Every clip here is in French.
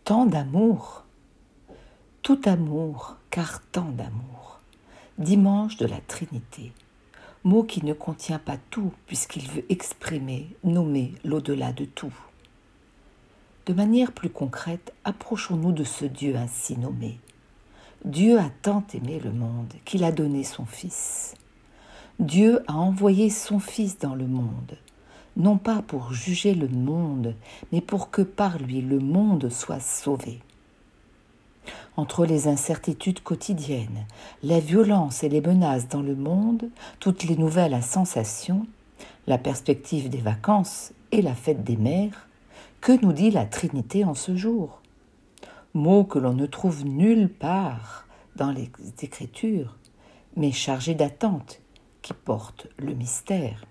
Tant d'amour, tout amour, car tant d'amour. Dimanche de la Trinité, mot qui ne contient pas tout puisqu'il veut exprimer, nommer l'au-delà de tout. De manière plus concrète, approchons-nous de ce Dieu ainsi nommé. Dieu a tant aimé le monde qu'il a donné son Fils. Dieu a envoyé son Fils dans le monde, non pas pour juger le monde, mais pour que par lui le monde soit sauvé. Entre les incertitudes quotidiennes, la violence et les menaces dans le monde, toutes les nouvelles à sensation, la perspective des vacances et la fête des mères, que nous dit la Trinité en ce jour? Mot que l'on ne trouve nulle part dans les Écritures, mais chargé d'attente qui porte le mystère.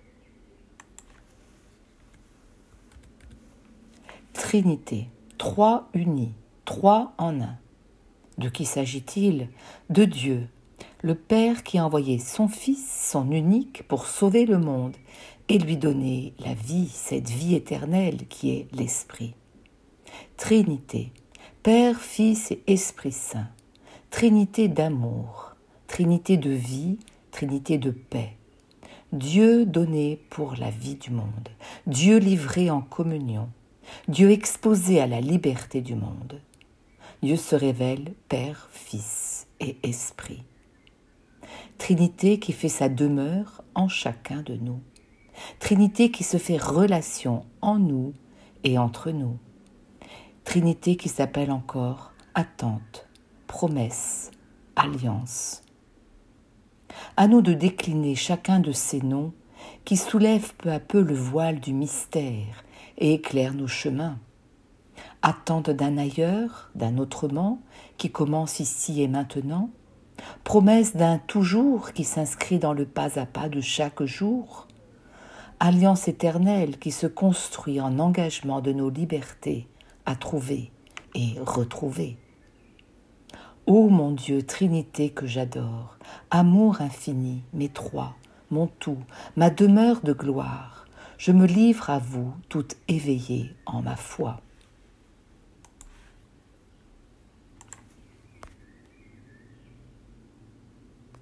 Trinité, trois unis, trois en un. De qui s'agit-il? De Dieu, le Père qui a envoyé son Fils, son unique, pour sauver le monde et lui donner la vie, cette vie éternelle qui est l'Esprit. Trinité, Père, Fils et Esprit Saint, Trinité d'amour, Trinité de vie, Trinité de paix. Dieu donné pour la vie du monde, Dieu livré en communion, Dieu exposé à la liberté du monde. Dieu se révèle Père, Fils et Esprit. Trinité qui fait sa demeure en chacun de nous. Trinité qui se fait relation en nous et entre nous. Trinité qui s'appelle encore attente, promesse, alliance. À nous de décliner chacun de ces noms qui soulèvent peu à peu le voile du mystère et éclairent nos chemins. Attente d'un ailleurs, d'un autrement, qui commence ici et maintenant, promesse d'un toujours qui s'inscrit dans le pas à pas de chaque jour, alliance éternelle qui se construit en engagement de nos libertés à trouver et retrouver. Ô mon Dieu, Trinité que j'adore, amour infini, mes trois, mon tout, ma demeure de gloire, je me livre à vous, toute éveillée en ma foi.